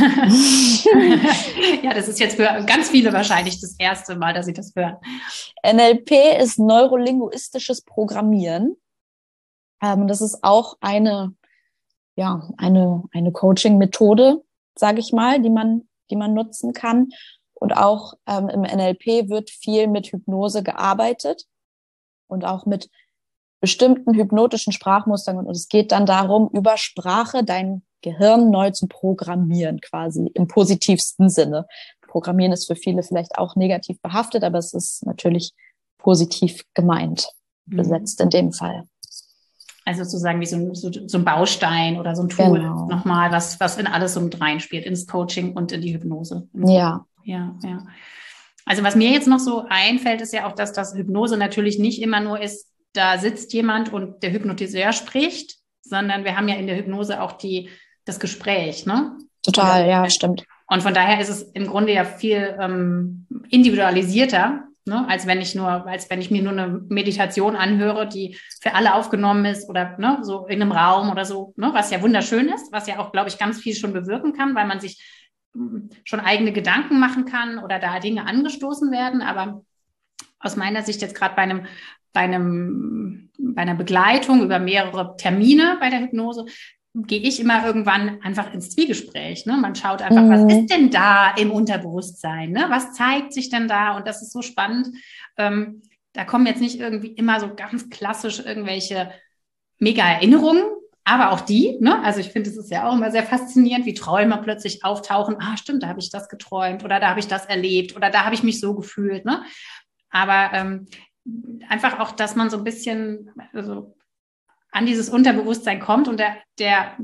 Ja, das ist jetzt für ganz viele wahrscheinlich das erste Mal, dass sie das hören. N L P ist neurolinguistisches Programmieren. Ähm, das ist auch eine, ja, eine, eine Coaching-Methode, sage ich mal, die man, die man nutzen kann. Und auch ähm, im N L P wird viel mit Hypnose gearbeitet und auch mit bestimmten hypnotischen Sprachmustern. Und es geht dann darum, über Sprache dein Gehirn neu zu programmieren, quasi im positivsten Sinne. Programmieren ist für viele vielleicht auch negativ behaftet, aber es ist natürlich positiv gemeint, mhm. besetzt in dem Fall. Also sozusagen wie so ein, so, so ein Baustein oder so ein Tool genau. nochmal, was, was in alles so mit reinspielt, ins Coaching und in die Hypnose. Ja. Ja, ja. Also was mir jetzt noch so einfällt, ist ja auch, dass das Hypnose natürlich nicht immer nur ist, da sitzt jemand und der Hypnotiseur spricht, sondern wir haben ja in der Hypnose auch die, das Gespräch, ne? Total, ja, stimmt. Und von daher ist es im Grunde ja viel ähm, individualisierter, ne, als wenn ich nur, als wenn ich mir nur eine Meditation anhöre, die für alle aufgenommen ist oder ne, so in einem Raum oder so, ne, was ja wunderschön ist, was ja auch, glaube ich, ganz viel schon bewirken kann, weil man sich schon eigene Gedanken machen kann oder da Dinge angestoßen werden. Aber aus meiner Sicht jetzt gerade bei einem, bei einem, bei einer Begleitung über mehrere Termine bei der Hypnose, gehe ich immer irgendwann einfach ins Zwiegespräch. Ne? Man schaut einfach, mhm. was ist denn da im Unterbewusstsein? Ne? Was zeigt sich denn da? Und das ist so spannend. Ähm, da kommen jetzt nicht irgendwie immer so ganz klassisch irgendwelche Mega-Erinnerungen, aber auch die. Ne? Also ich finde, es ist ja auch immer sehr faszinierend, wie Träume plötzlich auftauchen. Ah, stimmt, da habe ich das geträumt oder da habe ich das erlebt oder da habe ich mich so gefühlt. Ne? Aber ähm, einfach auch, dass man so ein bisschen... Also, an dieses Unterbewusstsein kommt und der, der,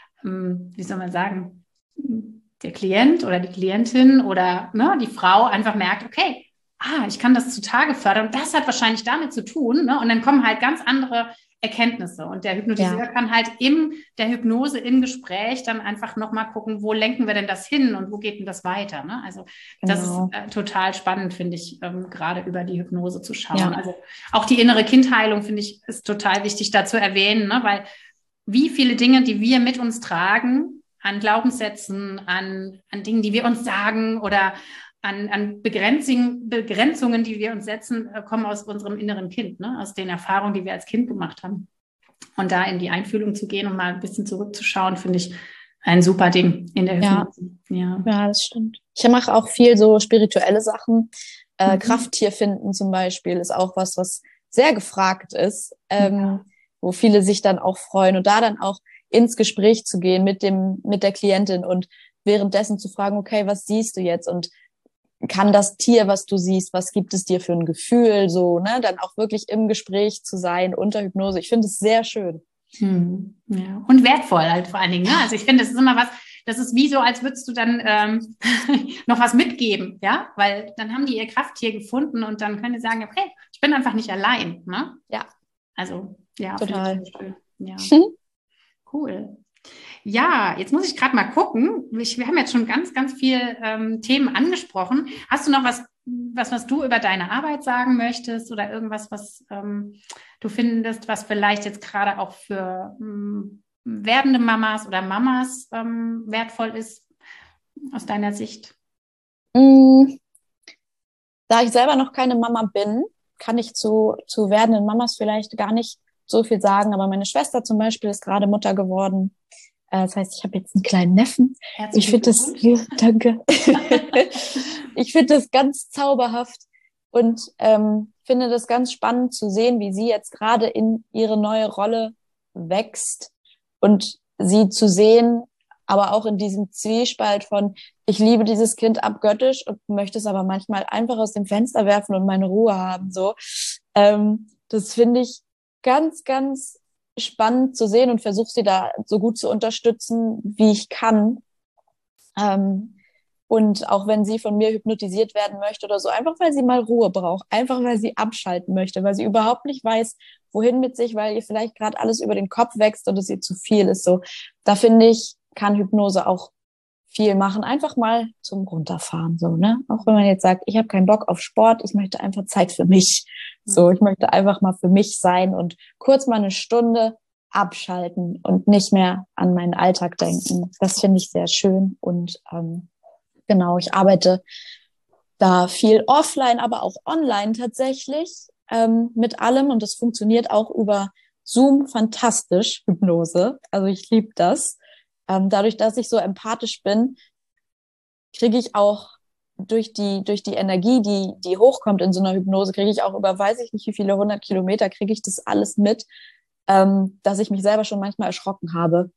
wie soll man sagen, der Klient oder die Klientin oder ne, die Frau einfach merkt, okay, ah, ich kann das zutage fördern und das hat wahrscheinlich damit zu tun, ne? Und dann kommen halt ganz andere Erkenntnisse und der Hypnotiseur ja. kann halt in der Hypnose im Gespräch dann einfach nochmal gucken, wo lenken wir denn das hin und wo geht denn das weiter, ne? Also das genau. ist äh, total spannend, finde ich, ähm, gerade über die Hypnose zu schauen. Ja. Also auch die innere Kindheilung, finde ich, ist total wichtig da zu erwähnen, ne? Weil wie viele Dinge, die wir mit uns tragen, an Glaubenssätzen, an, an Dingen, die wir uns sagen oder An, an Begrenzung, Begrenzungen, die wir uns setzen, kommen aus unserem inneren Kind, ne? Aus den Erfahrungen, die wir als Kind gemacht haben. Und da in die Einfühlung zu gehen und mal ein bisschen zurückzuschauen, finde ich ein super Ding in der Hypnose. Ja, ja. ja das stimmt. Ich mache auch viel so spirituelle Sachen. Äh, mhm. Krafttier finden zum Beispiel ist auch was, was sehr gefragt ist, ähm, ja. wo viele sich dann auch freuen und da dann auch ins Gespräch zu gehen mit dem, mit der Klientin und währenddessen zu fragen, okay, was siehst du jetzt? Und kann das Tier, was du siehst, was gibt es dir für ein Gefühl, so, ne, dann auch wirklich im Gespräch zu sein unter Hypnose. Ich finde es sehr schön. Hm, ja. Und wertvoll halt vor allen Dingen, ne? Also ich finde, das ist immer was, das ist wie so, als würdest du dann ähm, noch was mitgeben, ja, weil dann haben die ihr Krafttier gefunden und dann können die sagen, okay, ich bin einfach nicht allein, ne? Ja. Also, ja, total. Schön. Ja. Cool. Ja, jetzt muss ich gerade mal gucken. Ich, wir haben jetzt schon ganz, ganz viele ähm, Themen angesprochen. Hast du noch was, was, was du über deine Arbeit sagen möchtest oder irgendwas, was ähm, du findest, was vielleicht jetzt gerade auch für ähm, werdende Mamas oder Mamas ähm, wertvoll ist aus deiner Sicht? Mm, da ich selber noch keine Mama bin, kann ich zu, zu werdenden Mamas vielleicht gar nicht so viel sagen, aber meine Schwester zum Beispiel ist gerade Mutter geworden. Das heißt, ich habe jetzt einen kleinen Neffen. Herzlichen ich finde das, ja, danke. Ich finde das ganz zauberhaft und ähm, finde das ganz spannend zu sehen, wie sie jetzt gerade in ihre neue Rolle wächst und sie zu sehen, aber auch in diesem Zwiespalt von, ich liebe dieses Kind abgöttisch und möchte es aber manchmal einfach aus dem Fenster werfen und meine Ruhe haben. So, ähm, das finde ich ganz, ganz spannend zu sehen und versuche sie da so gut zu unterstützen, wie ich kann. Ähm, und auch wenn sie von mir hypnotisiert werden möchte oder so, einfach weil sie mal Ruhe braucht, einfach weil sie abschalten möchte, weil sie überhaupt nicht weiß, wohin mit sich, weil ihr vielleicht gerade alles über den Kopf wächst und es ihr zu viel ist. So, da finde ich, kann Hypnose auch viel machen, einfach mal zum Runterfahren, so, ne? Auch wenn man jetzt sagt, ich habe keinen Bock auf Sport, ich möchte einfach Zeit für mich. So, ich möchte einfach mal für mich sein und kurz mal eine Stunde abschalten und nicht mehr an meinen Alltag denken. Das finde ich sehr schön und ähm, genau, ich arbeite da viel offline, aber auch online tatsächlich ähm, mit allem und das funktioniert auch über Zoom fantastisch, Hypnose. Also ich liebe das. Ähm, dadurch, dass ich so empathisch bin, kriege ich auch durch die durch die Energie, die die hochkommt in so einer Hypnose, kriege ich auch über weiß ich nicht wie viele hundert Kilometer, kriege ich das alles mit, ähm, dass ich mich selber schon manchmal erschrocken habe.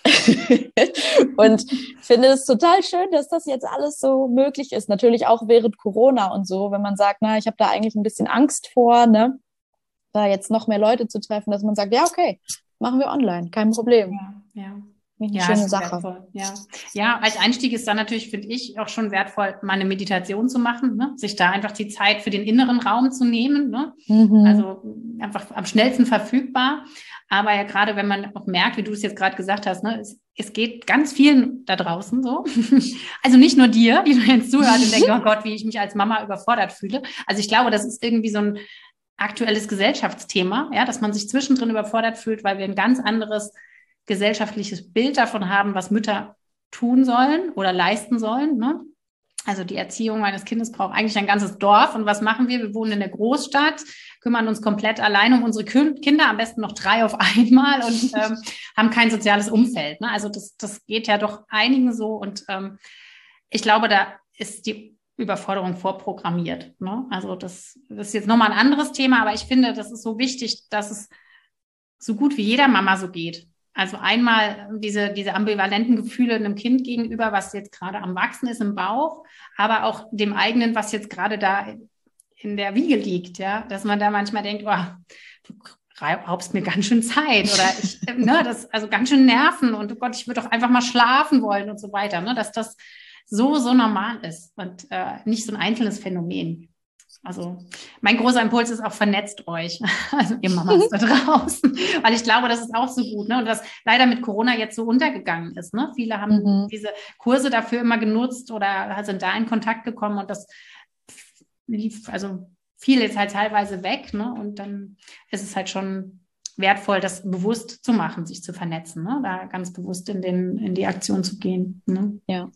Und finde es total schön, dass das jetzt alles so möglich ist. Natürlich auch während Corona und so, wenn man sagt, na, ich habe da eigentlich ein bisschen Angst vor, ne, da jetzt noch mehr Leute zu treffen, dass man sagt, ja, okay, machen wir online, kein Problem. Ja, ja. Eine ja, schöne Sache. Ja. ja, als Einstieg ist dann natürlich, finde ich, auch schon wertvoll, mal eine Meditation zu machen, ne? Sich da einfach die Zeit für den inneren Raum zu nehmen. Ne? Mhm. Also einfach am schnellsten verfügbar. Aber ja, gerade wenn man auch merkt, wie du es jetzt gerade gesagt hast, ne, es, es geht ganz vielen da draußen so. Also nicht nur dir, die du jetzt zuhört und denkst, oh Gott, wie ich mich als Mama überfordert fühle. Also ich glaube, das ist irgendwie so ein aktuelles Gesellschaftsthema, ja, dass man sich zwischendrin überfordert fühlt, weil wir ein ganz anderes gesellschaftliches Bild davon haben, was Mütter tun sollen oder leisten sollen, ne? Also die Erziehung meines Kindes braucht eigentlich ein ganzes Dorf. Und was machen wir? Wir wohnen in der Großstadt, kümmern uns komplett allein um unsere Kinder, am besten noch drei auf einmal und ähm, haben kein soziales Umfeld. Ne? Also das, das geht ja doch einigen so. Und ähm, ich glaube, da ist die Überforderung vorprogrammiert. Ne? Also das, das ist jetzt nochmal ein anderes Thema, aber ich finde, das ist so wichtig, dass es so gut wie jeder Mama so geht. Also einmal diese, diese ambivalenten Gefühle einem Kind gegenüber, was jetzt gerade am Wachsen ist im Bauch, aber auch dem eigenen, was jetzt gerade da in der Wiege liegt, ja, dass man da manchmal denkt, oh, du raubst mir ganz schön Zeit oder ich, ne, das, also ganz schön Nerven und oh Gott, ich würde doch einfach mal schlafen wollen und so weiter, ne, dass das so, so normal ist und äh, nicht so ein einzelnes Phänomen. Also mein großer Impuls ist auch, vernetzt euch, also ihr Mamas da draußen, weil ich glaube, das ist auch so gut, ne? Und was leider mit Corona jetzt so untergegangen ist, ne? Viele haben mhm. diese Kurse dafür immer genutzt oder sind da in Kontakt gekommen und das lief, also fiel jetzt halt teilweise weg, ne? Und dann ist es halt schon wertvoll, das bewusst zu machen, sich zu vernetzen, ne? Da ganz bewusst in den in die Aktion zu gehen, ne? Ja.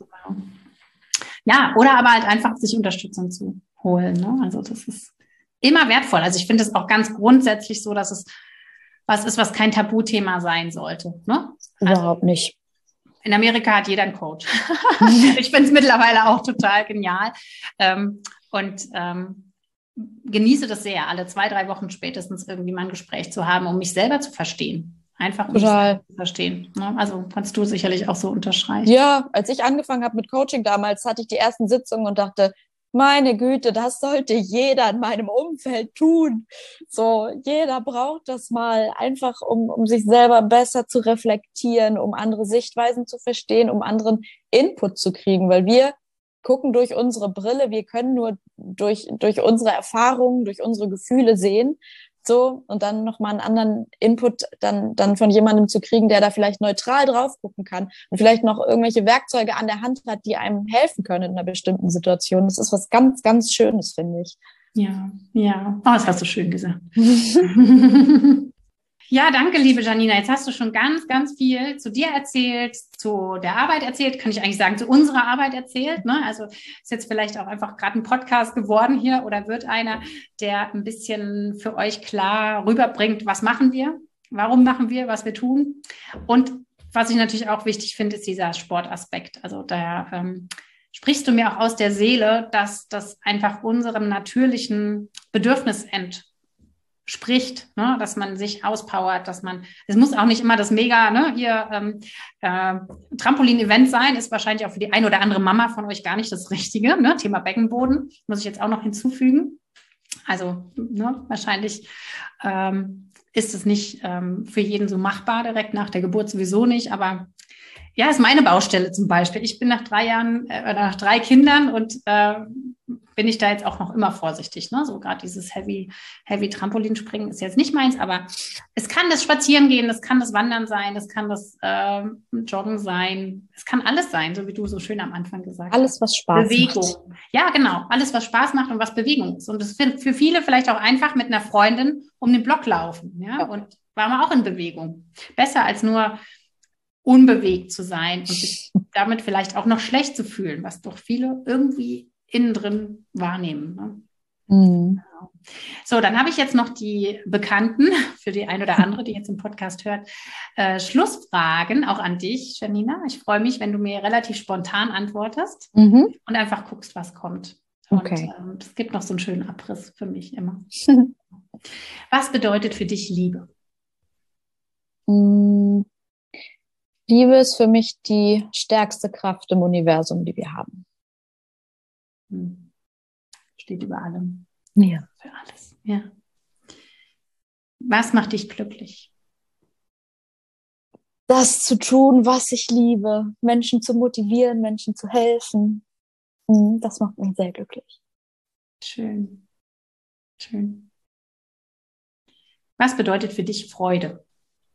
Ja, oder aber halt einfach sich Unterstützung zu holen. Ne? Also das ist immer wertvoll. Also ich finde es auch ganz grundsätzlich so, dass es was ist, was kein Tabuthema sein sollte. Ne? Überhaupt also, nicht. In Amerika hat jeder einen Coach. Ich finde es mittlerweile auch total genial. Ähm, und ähm, genieße das sehr, alle zwei, drei Wochen spätestens irgendwie mal ein Gespräch zu haben, um mich selber zu verstehen. Einfach um mich selber zu verstehen. Ne? Also kannst du sicherlich auch so unterstreichen. Ja, als ich angefangen habe mit Coaching damals, hatte ich die ersten Sitzungen und dachte, meine Güte, das sollte jeder in meinem Umfeld tun. So, jeder braucht das mal einfach, um, um sich selber besser zu reflektieren, um andere Sichtweisen zu verstehen, um anderen Input zu kriegen, weil wir gucken durch unsere Brille, wir können nur durch, durch unsere Erfahrungen, durch unsere Gefühle sehen. So, und dann nochmal einen anderen Input dann, dann von jemandem zu kriegen, der da vielleicht neutral drauf gucken kann und vielleicht noch irgendwelche Werkzeuge an der Hand hat, die einem helfen können in einer bestimmten Situation. Das ist was ganz, ganz Schönes, finde ich. Ja, ja. Oh, das hast du schön gesagt. Ja, danke, liebe Janina. Jetzt hast du schon ganz, ganz viel zu dir erzählt, zu der Arbeit erzählt, kann ich eigentlich sagen, zu unserer Arbeit erzählt. Ne? Also ist jetzt vielleicht auch einfach gerade ein Podcast geworden hier oder wird einer, der ein bisschen für euch klar rüberbringt, was machen wir, warum machen wir, was wir tun. Und was ich natürlich auch wichtig finde, ist dieser Sportaspekt. Also da ähm, sprichst du mir auch aus der Seele, dass das einfach unserem natürlichen Bedürfnis entspricht. spricht, ne, dass man sich auspowert, dass man, es muss auch nicht immer das mega, ne, hier ähm, äh, Trampolin-Event sein, ist wahrscheinlich auch für die eine oder andere Mama von euch gar nicht das Richtige, ne, Thema Beckenboden, muss ich jetzt auch noch hinzufügen. Also, ne, wahrscheinlich ähm, ist es nicht ähm, für jeden so machbar, direkt nach der Geburt sowieso nicht, aber ja, ist meine Baustelle zum Beispiel. Ich bin nach drei Jahren, äh, nach drei Kindern und äh, bin ich da jetzt auch noch immer vorsichtig. Ne? So gerade dieses Heavy, Heavy Trampolinspringen ist jetzt nicht meins, aber es kann das Spazierengehen, das kann das Wandern sein, das kann das äh, Joggen sein, es kann alles sein, so wie du so schön am Anfang gesagt alles, hast. Alles, was Spaß Bewegung. macht. Ja, genau. Alles, was Spaß macht und was Bewegung ist. Und das ist für viele vielleicht auch einfach mit einer Freundin um den Block laufen. Ja? Ja. Und war man auch in Bewegung. Besser als nur unbewegt zu sein und sich damit vielleicht auch noch schlecht zu fühlen, was doch viele irgendwie innen drin wahrnehmen. Ne? Mhm. Genau. So, dann habe ich jetzt noch die Bekannten, für die ein oder andere, die jetzt im Podcast hört, äh, Schlussfragen auch an dich, Janina. Ich freue mich, wenn du mir relativ spontan antwortest mhm. und einfach guckst, was kommt. Und okay. ähm, es gibt noch so einen schönen Abriss für mich immer. Was bedeutet für dich Liebe? Mhm. Liebe ist für mich die stärkste Kraft im Universum, die wir haben. Steht über allem. Ja. Für alles. Ja. Was macht dich glücklich? Das zu tun, was ich liebe. Menschen zu motivieren, Menschen zu helfen. Das macht mich sehr glücklich. Schön. Schön. Was bedeutet für dich Freude?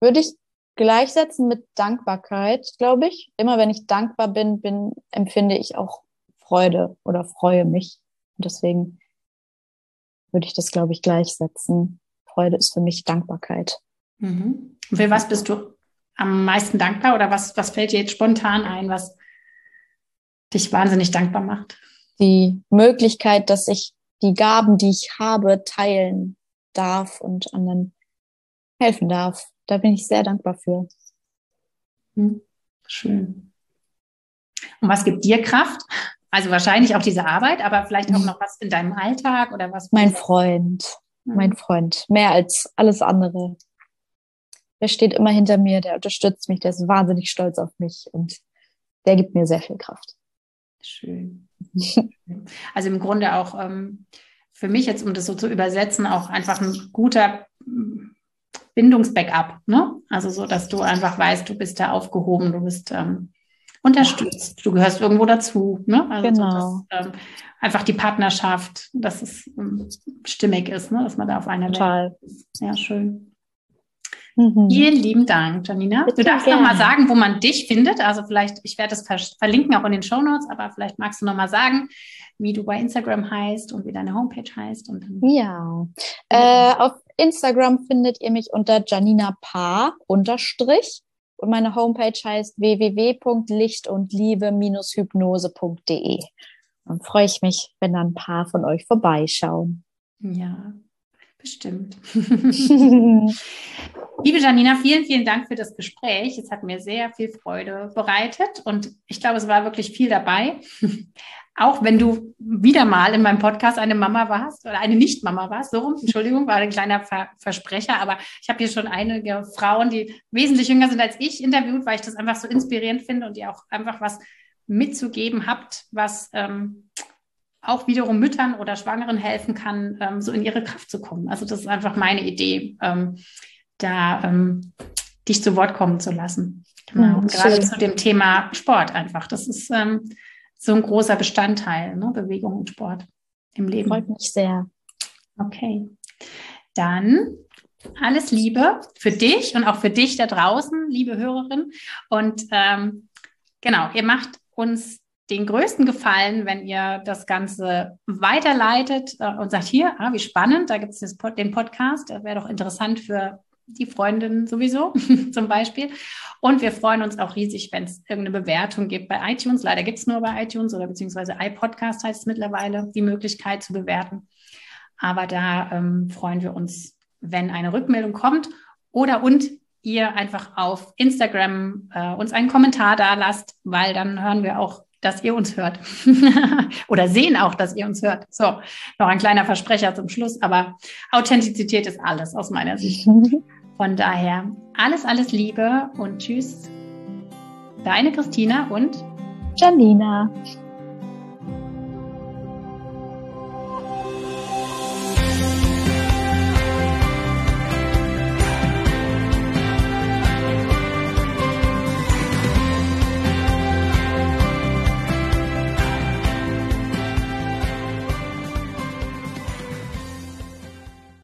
würde ich gleichsetzen mit Dankbarkeit, glaube ich. Immer wenn ich dankbar bin, bin, empfinde ich auch Freude oder freue mich. Und deswegen würde ich das, glaube ich, gleichsetzen. Freude ist für mich Dankbarkeit. Mhm. Und für was bist du am meisten dankbar oder was, was fällt dir jetzt spontan ein, was dich wahnsinnig dankbar macht? Die Möglichkeit, dass ich die Gaben, die ich habe, teilen darf und anderen helfen darf. Da bin ich sehr dankbar für. Hm. Schön. Und was gibt dir Kraft? Also wahrscheinlich auch diese Arbeit, aber vielleicht auch noch was in deinem Alltag oder was? Mein Freund, mhm. mein Freund, mehr als alles andere. Der steht immer hinter mir, der unterstützt mich, der ist wahnsinnig stolz auf mich und der gibt mir sehr viel Kraft. Schön. Also im Grunde auch ähm, für mich jetzt, um das so zu übersetzen, auch einfach ein guter Bindungsbackup, ne? Also so, dass du einfach weißt, du bist da aufgehoben, du bist ähm, unterstützt, du gehörst irgendwo dazu, ne? Also genau. so, dass, ähm, einfach die Partnerschaft, dass es ähm, stimmig ist, ne? Dass man da auf einer Total. Welt ist. Ja, schön. Mhm. Vielen lieben Dank, Janina. Bitte du darfst gerne. noch mal sagen, wo man dich findet. Also vielleicht, ich werde das ver- verlinken auch in den Shownotes, aber vielleicht magst du noch mal sagen, wie du bei Instagram heißt und wie deine Homepage heißt. Und dann ja, äh, auf Instagram findet ihr mich unter Janina Paar unterstrich und meine Homepage heißt w w w punkt licht und liebe Bindestrich hypnose punkt d e. Dann freue ich mich, wenn dann ein paar von euch vorbeischauen. Ja, bestimmt. Liebe Janina, vielen, vielen Dank für das Gespräch. Es hat mir sehr viel Freude bereitet und ich glaube, es war wirklich viel dabei. Auch wenn du wieder mal in meinem Podcast eine Mama warst oder eine Nicht-Mama warst, so rum, Entschuldigung, war ein kleiner Ver- Versprecher, aber ich habe hier schon einige Frauen, die wesentlich jünger sind als ich, interviewt, weil ich das einfach so inspirierend finde und ihr auch einfach was mitzugeben habt, was ähm, auch wiederum Müttern oder Schwangeren helfen kann, ähm, so in ihre Kraft zu kommen. Also das ist einfach meine Idee, ähm, da ähm, dich zu Wort kommen zu lassen. Genau. Mhm, gerade schön. zu dem Thema Sport einfach. Das ist ähm, so ein großer Bestandteil, ne? Bewegung und Sport im Leben. Freut mich sehr. Okay. Dann alles Liebe für dich und auch für dich da draußen, liebe Hörerin. Und ähm, genau, ihr macht uns den größten Gefallen, wenn ihr das Ganze weiterleitet äh, und sagt, hier, ah, wie spannend, da gibt es den Podcast, das wäre doch interessant für die Freundin sowieso zum Beispiel. Und wir freuen uns auch riesig, wenn es irgendeine Bewertung gibt bei iTunes. Leider gibt es nur bei iTunes oder beziehungsweise iPodcast heißt es mittlerweile, die Möglichkeit zu bewerten. Aber da ähm, freuen wir uns, wenn eine Rückmeldung kommt oder und ihr einfach auf Instagram äh, uns einen Kommentar da lasst, weil dann hören wir auch, dass ihr uns hört oder sehen auch, dass ihr uns hört. So, noch ein kleiner Versprecher zum Schluss, aber Authentizität ist alles aus meiner Sicht. Von daher alles, alles Liebe und tschüss. Deine Christina und Janina.